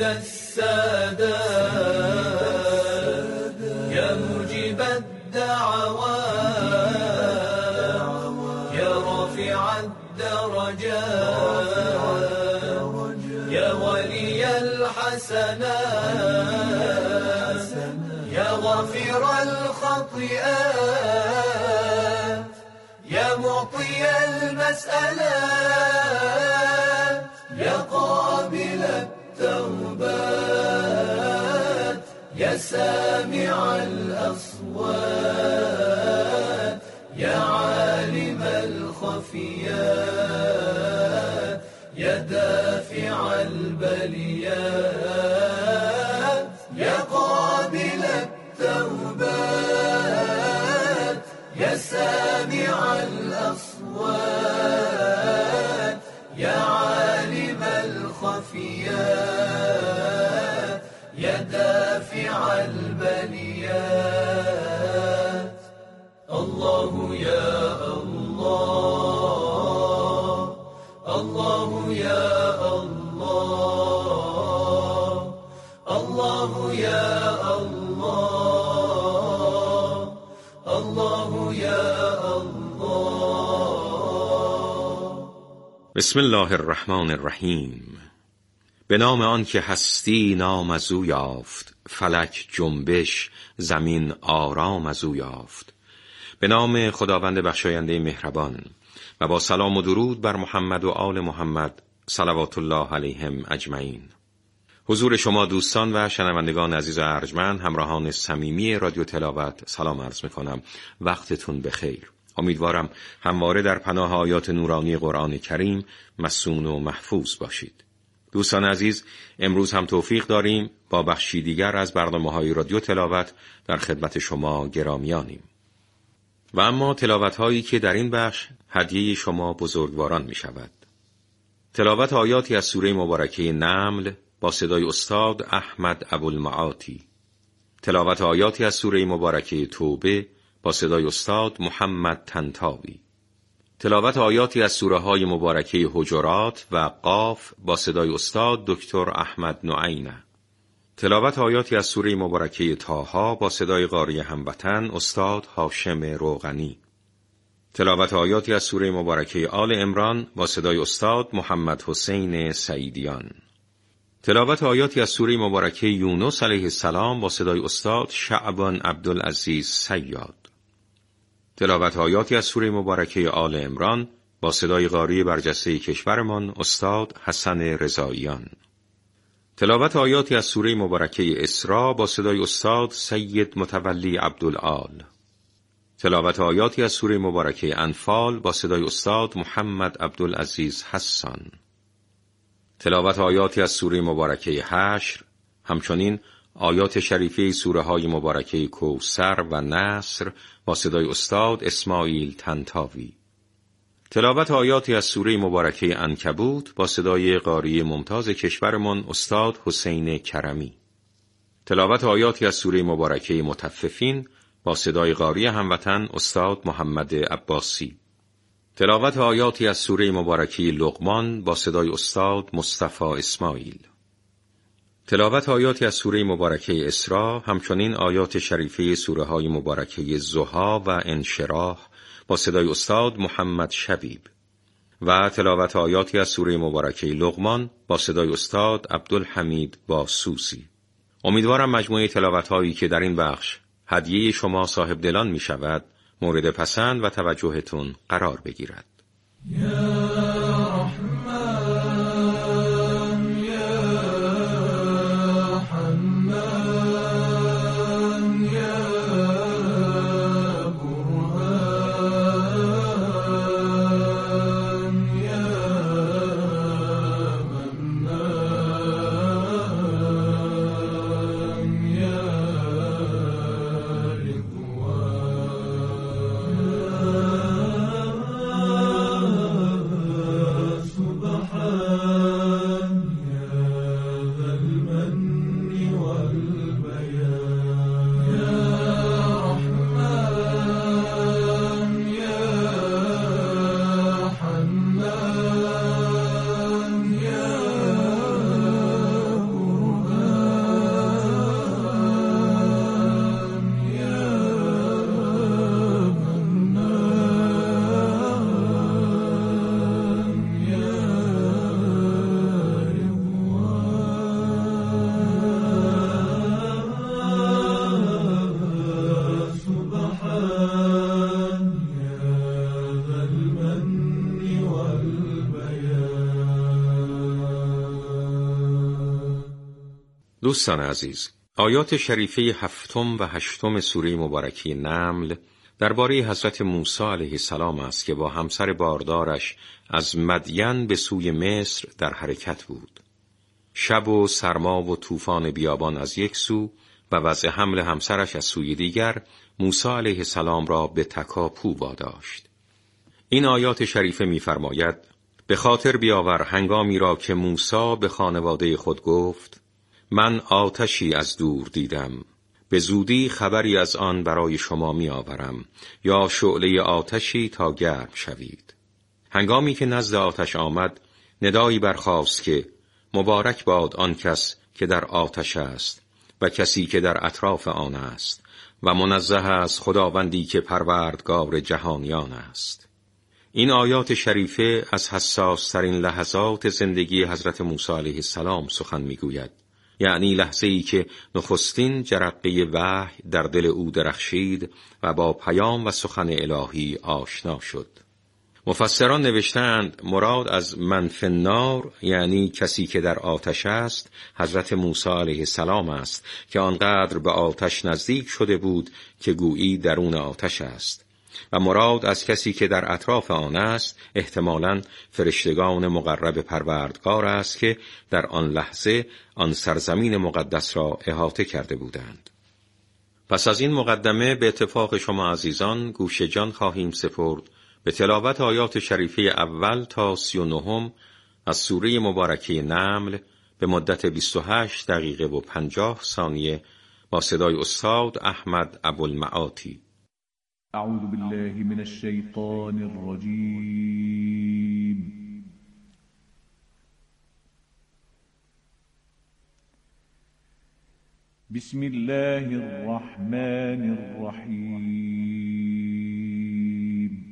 سيد السادات يا مجيب الدعوات يا رافع الدرجات يا ولي الحسنات يا غافر الخطيئات يا معطي المسألات يا قابل التوبات يا سامع الأصوات يا عالم الخفيات يا دافع البليات يا قابل التوبات يا سامع الأصوات يا عالم الخفيات يا دافع البليات الله يا الله الله يا الله الله يا الله الله يا الله. بسم الله الرحمن الرحیم. به نام آن که هستی نام از او یافت، فلک جنبش زمین آرام از او یافت. به نام خداوند بخشاینده مهربان و با سلام و درود بر محمد و آل محمد صلوات الله علیهم اجمعین. حضور شما دوستان و شنوندگان عزیز و ارجمند، همراهان صمیمی رادیو تلاوت، سلام عرض می‌کنم. وقتتون بخیر. امیدوارم همواره در پناه آیات نورانی قرآن کریم مصون و محفوظ باشید. دوستان عزیز، امروز هم توفیق داریم با بخشی دیگر از برنامه‌های رادیو تلاوت در خدمت شما گرامیانیم. و اما تلاوت‌هایی که در این بخش هدیه شما بزرگواران می‌شود. تلاوت آیاتی از سوره مبارکه نمل با صدای استاد احمد ابوالمعاطی. تلاوت آیاتی از سوره مبارکه توبه با صدای استاد محمد طنطاوی. تلاوت آیاتی از سوره‌های مبارکه حجرات و قاف با صدای استاد دکتر احمد نعینه. تلاوت آیاتی از سوره مبارکه طه با صدای قاری هموطن استاد هاشم روغنی. تلاوت آیاتی از سوره مبارکه آل عمران با صدای استاد محمد حسین سعیدیان. تلاوت آیاتی از سوره مبارکه یونس علیه السلام با صدای استاد شعبان عبدالعزیز صیاد. تلاوت آیاتی از سوره مبارکه آل عمران با صدای قاری برجسته کشورمان استاد حسن رضاییان. تلاوت آیاتی از سوره مبارکه اسراء با صدای استاد سید متولی عبدالعال. تلاوت آیاتی از سوره مبارکه انفال با صدای استاد محمد عبدالعزیز حسان. تلاوت آیاتی از سوره مبارکه حشر، همچنین آیات شریفه سوره های مبارکه کوثر و نصر با صدای استاد اسماعیل طنطاوی. تلاوت آیاتی از سوره مبارکه عنکبوت با صدای قاری ممتاز کشورمان استاد حسین کرمی. تلاوت آیاتی از سوره مبارکه مطففین با صدای قاری هموطن استاد محمد عباسی. تلاوت آیاتی از سوره مبارکه لقمان با صدای استاد مصطفی اسماعیل. تلاوت آیاتی از سوره مبارکه اسراء، همچنین آیات شریفه سوره های مبارکه ضحی و انشراح با صدای استاد محمد شبیب و تلاوت آیاتی از سوره مبارکه لقمان با صدای استاد عبدالحمید باسوسی. امیدوارم مجموعه تلاوت هایی که در این بخش هدیه شما صاحب دلان می شود مورد پسند و توجهتون قرار بگیرد. دوستان عزیز، آیات شریفه 7 و 8 سوره مبارکه نمل درباره حضرت موسی علیه السلام است که با همسر باردارش از مدین به سوی مصر در حرکت بود. شب و سرما و طوفان بیابان از یک سو و وضع حمل همسرش از سوی دیگر موسی علیه السلام را به تکاپو واداشت. این آیات شریفه می‌فرماید: به خاطر بیاور هنگامی را که موسی به خانواده خود گفت من آتشی از دور دیدم، به زودی خبری از آن برای شما می آورم، یا شعله آتشی تا گرم شوید. هنگامی که نزد آتش آمد ندایی برخاست که مبارک باد آن کس که در آتش است و کسی که در اطراف آن است و منزه است خداوندی که پروردگار جهانیان است. این آیات شریفه از حساس ترین لحظات زندگی حضرت موسی علیه السلام سخن میگوید، یعنی لحظه‌ای که نخستین جرقه وحی در دل او درخشید و با پیام و سخن الهی آشنا شد. مفسران نوشتند مراد از من فی النار، یعنی کسی که در آتش است، حضرت موسی علیه السلام است که آنقدر به آتش نزدیک شده بود که گویی درون آتش است، و مراد از کسی که در اطراف آن است احتمالاً فرشتگان مقرب پروردگار است که در آن لحظه آن سرزمین مقدس را احاطه کرده بودند. پس از این مقدمه به اتفاق شما عزیزان گوش جان خواهیم سپرد به تلاوت آیات شریفه اول تا 39 از سوره مبارکه نمل به مدت 28 دقیقه و 50 ثانیه با صدای استاد احمد ابوالمعاطی. اعوذ بالله من الشیطان الرجیم. بسم الله الرحمن الرحیم.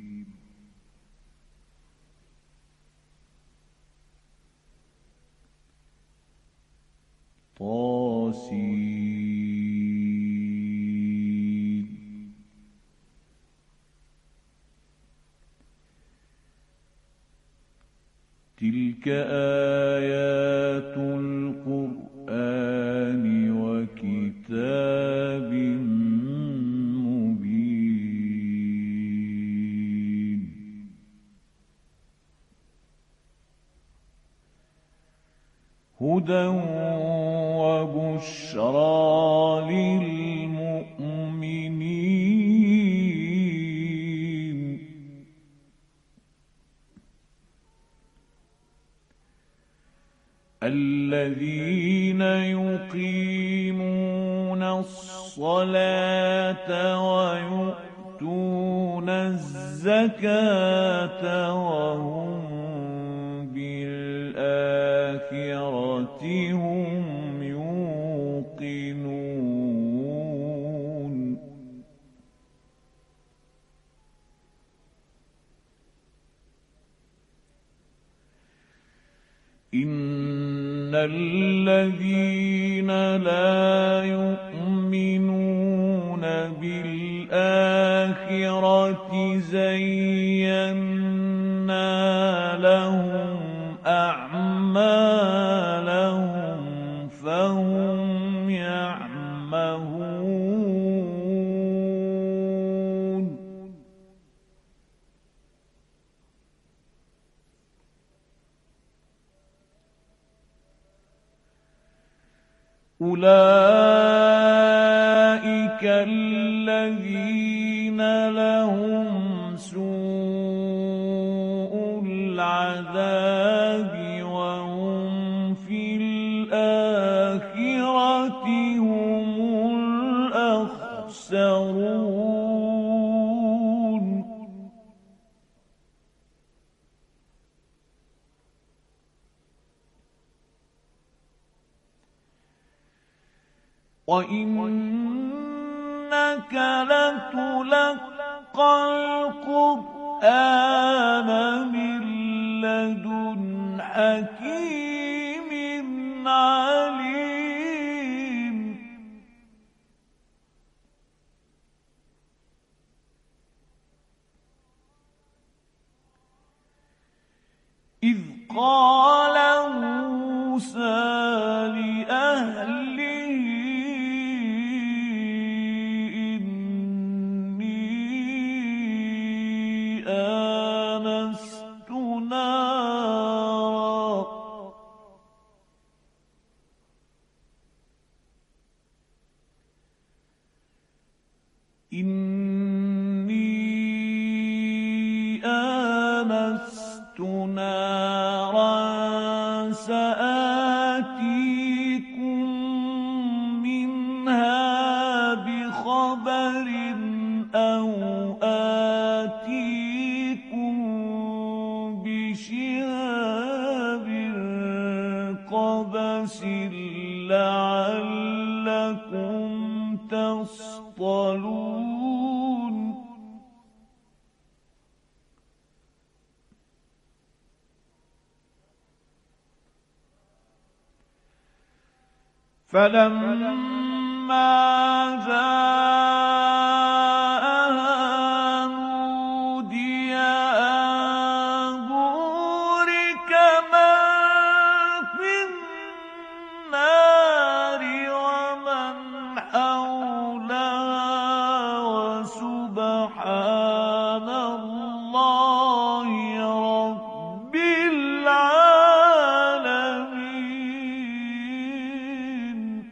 تلك آيات القرآن وكتاب مبين. هدى وبشرى للمؤمنين. الذين يقيمون الصلاة ويؤتون الزكاة وهم بالآخرة هم يوقنون. إن الذين لا يؤمنون بالآخرة زينا لهم أعمالهم فهم يعمهون. أولئك الذين لهم سوء العذاب وهم في الآخرة هم الأخسرون. وإنك لتلقى القرآن من لدن حكيم عليم. إذ قال موسى لأهله إني آنست نارا سآتيكم منها بخبر أو آتيكم بشهاب قبس لعلكم تصطلون فلما جاءها نودي أن بورك من في النار ومن حولها وسبحان الله رب العالمين.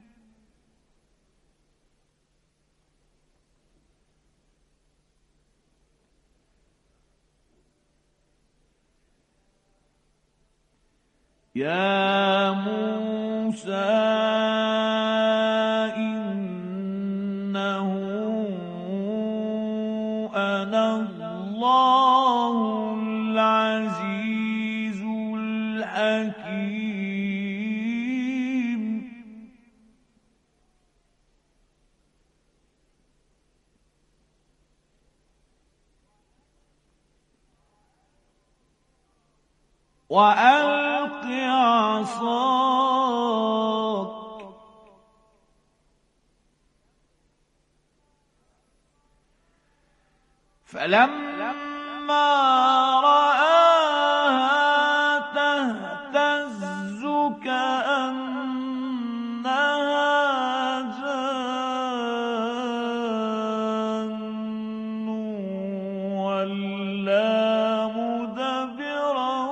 يا موسى إنه أنا الله العزيز الحكيم. وألق عصاك فلما رآها تهتز كأنها جان ولا مدبرا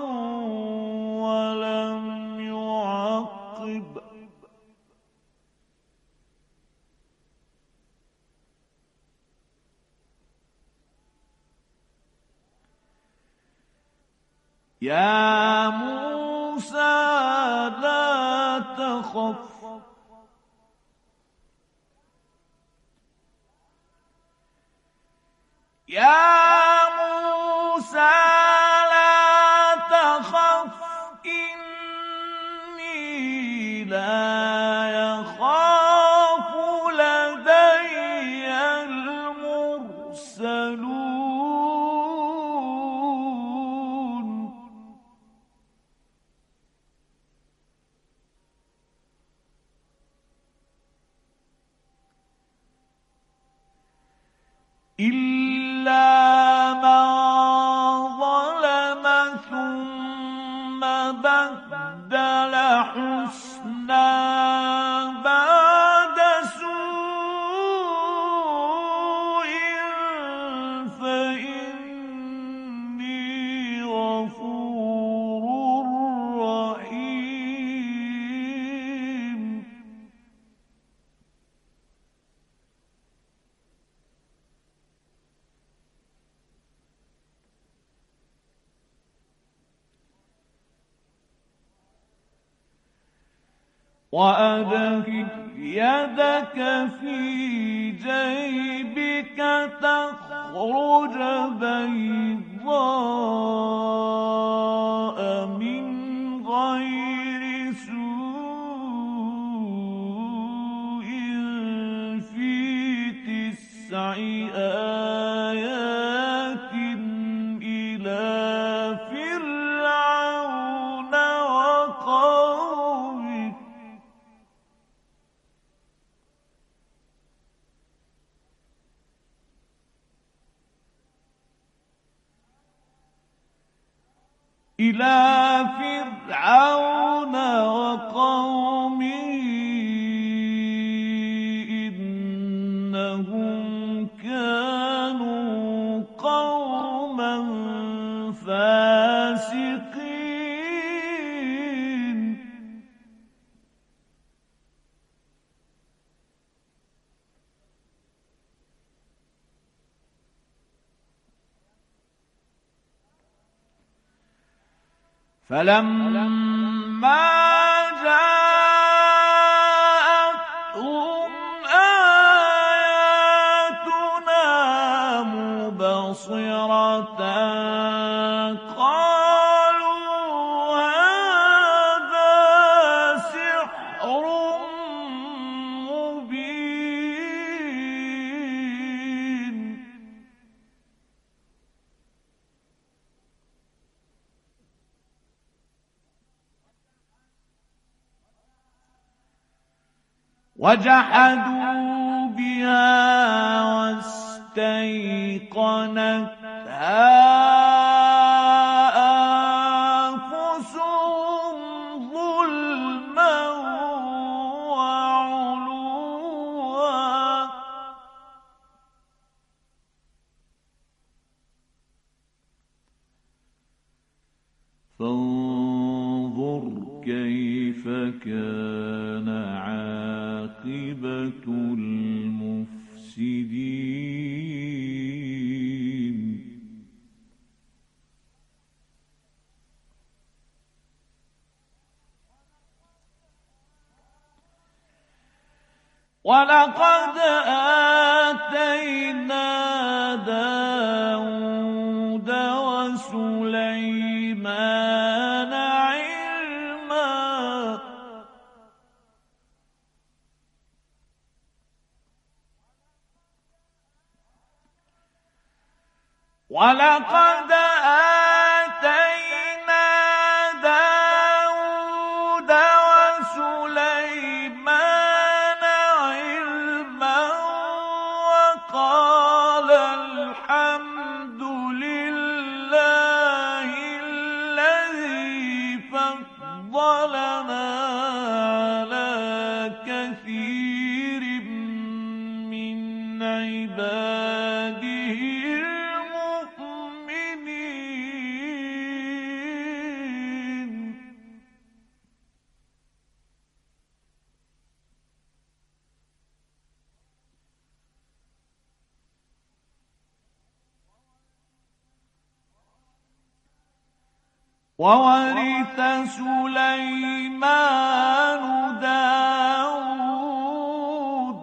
ولم يعقب يا موسى لا تخف يا موسى لا تخف إني لا يخاف لدي المرسلون. إلا من ظلم ثم بدل حسنا بعد سوء فإني غفور رحيم. وأدخل يدك في جيبك تخرج بيضاء من غير سوء في 9 آيات إلى فرعون وقومه إنهم كانوا قوما فاسقين. فلما جاءتهم آياتنا مبصرة قالوا هذا سحر مبين. وجحدوا بها واستيقنتها أنفسهم ظلما وعلوا فانظر كيف كان عاقبة المفسدين. ولقد آتينا داود وسليمان علما ولقد آتينا داود وسليمان علما وقال الحمد لله الذي فضلنا على كثير من عباده وورث سليمان داود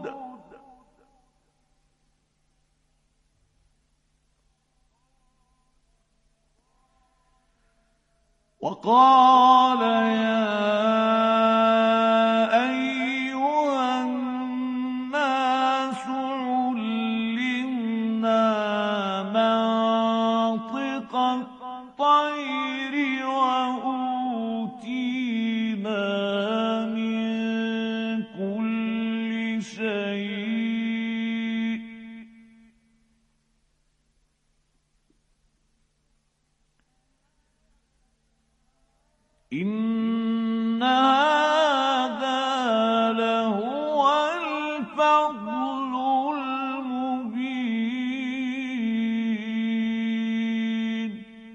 وقال يا أيها الناس علمنا منطق الطير وأوتينا من كل شيء إن هذا لهو الفضل المبين.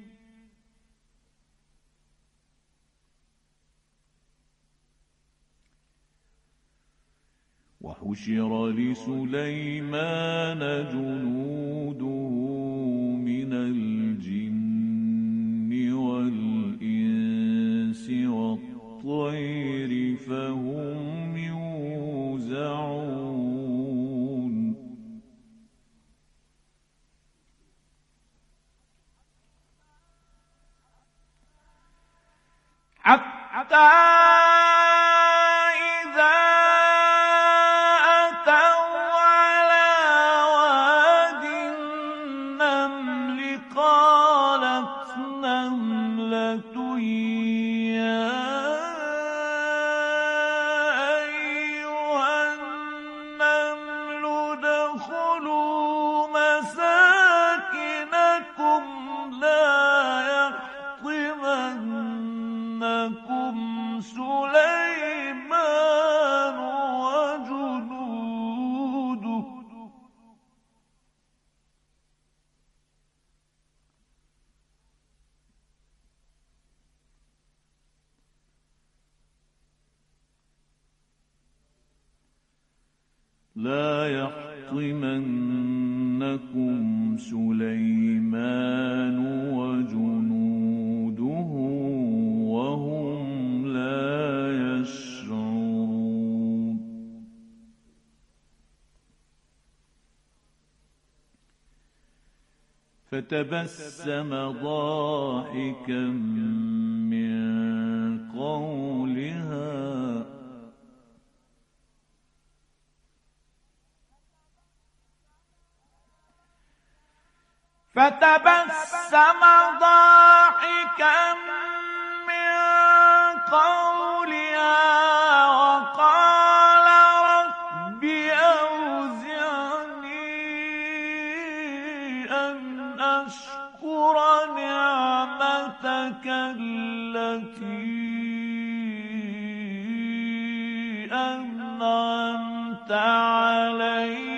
وحشر لسليمان جنوده من الجن والإنس والطير فهم يوزعون. حتى سليمان وجنوده لا يحطمنكم سليمان وجنوده فتبسم ضاحكا من قولها وقال رب أوزعني أن أشكر نعمتك التي أنعمت علي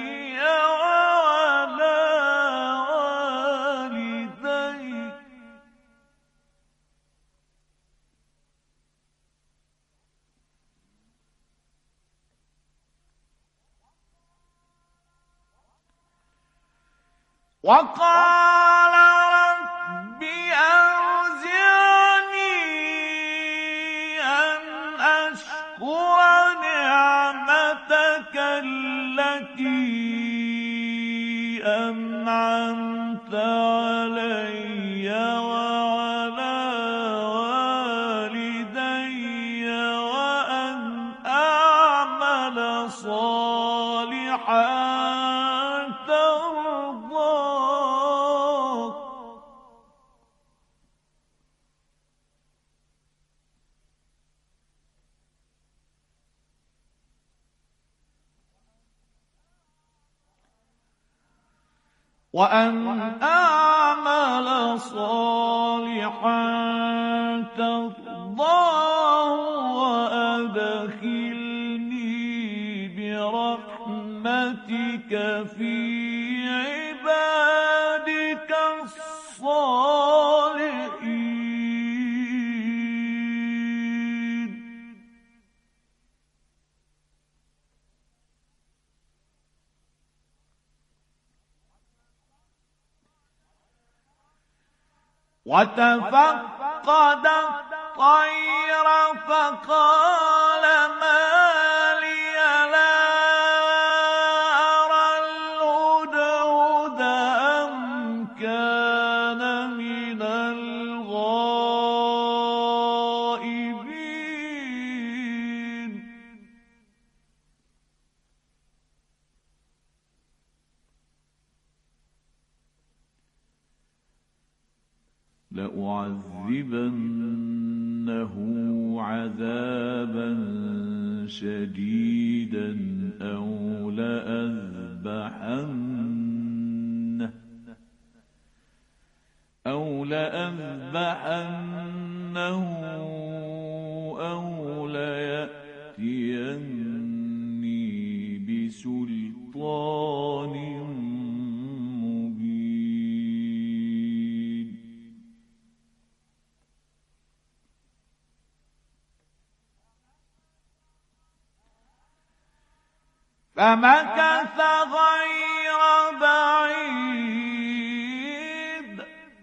وقال رب أوزعني أن أشكر نعمتك التي أنعمت علي وعلى والدي وأن أعمل صالحا ترضاه وأدخلني برحمتك في عبادك الصالحين. وتفقد الطير فقال ما لي لا أرى الهدهد أم كان من الغائبين. لأعذبنه عذابا شديدا أو لأذبحنه أو ليأتيني بسلطان مبين. فمكث غير بعيد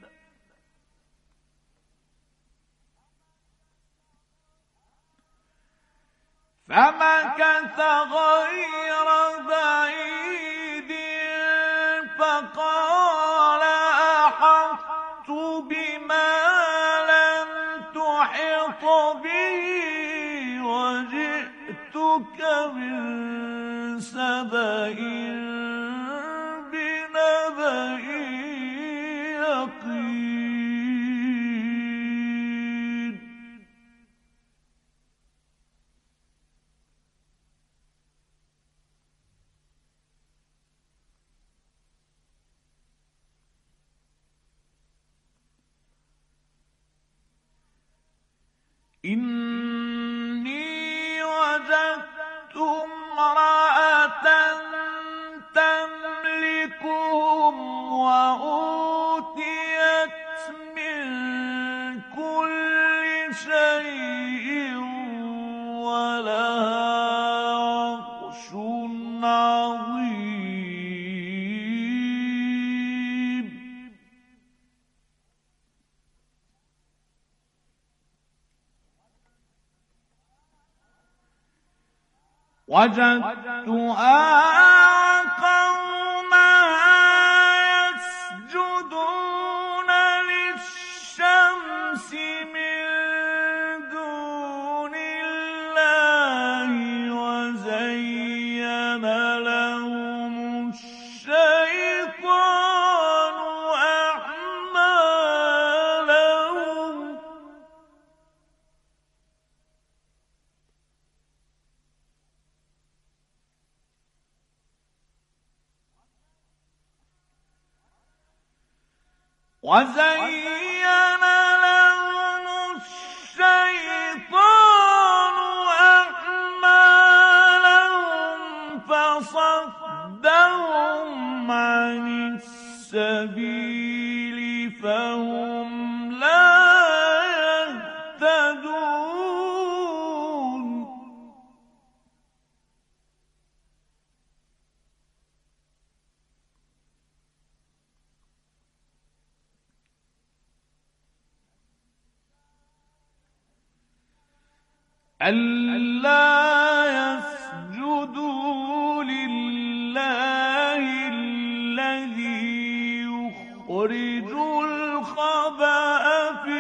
فقال أحطت بما لم تحط به وجئتك من سبأ بنبأ يقين. إني وجدت امرأة تملكهم وأوتيت من كل شيء ولها عرش عظيم. وجدتها قوما يسجدون وزين لهم الشيطان أعمالهم فصدهم عن السبيل فهم لا يهتدون ألا يسجدوا لله الذي يخرج الخبأ في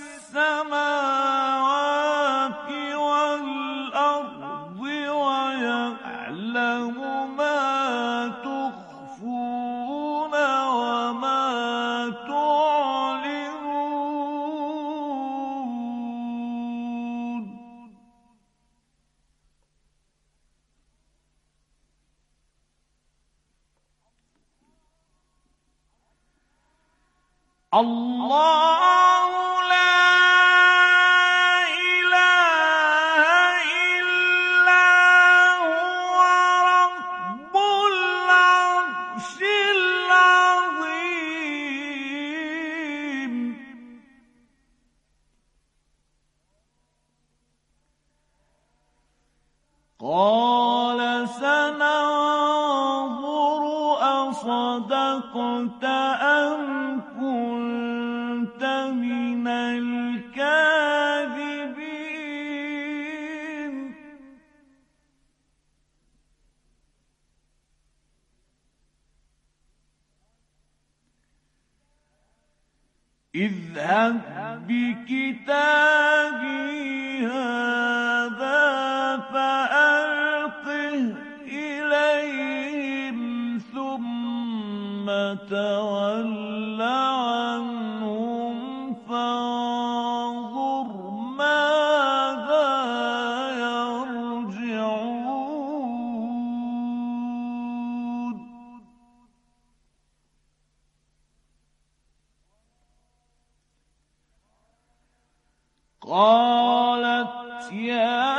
السماوات والأرض ويعلم ما تخفون وما تعلنون الله لا إله إلا هو رب العرش العظيم قال سننظر أصدقت أم كنت من الكاذبين اذهب بكتابي هذا فألقه إليهم ثم تول عنهم فانظر ماذا يرجعون قالت يا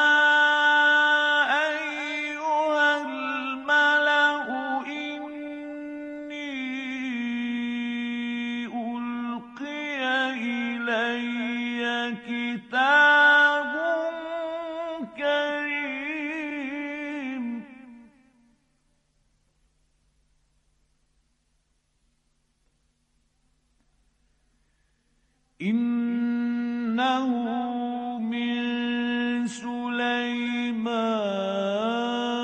أيها الملأ إني ألقي إلي كتاب كريم إنه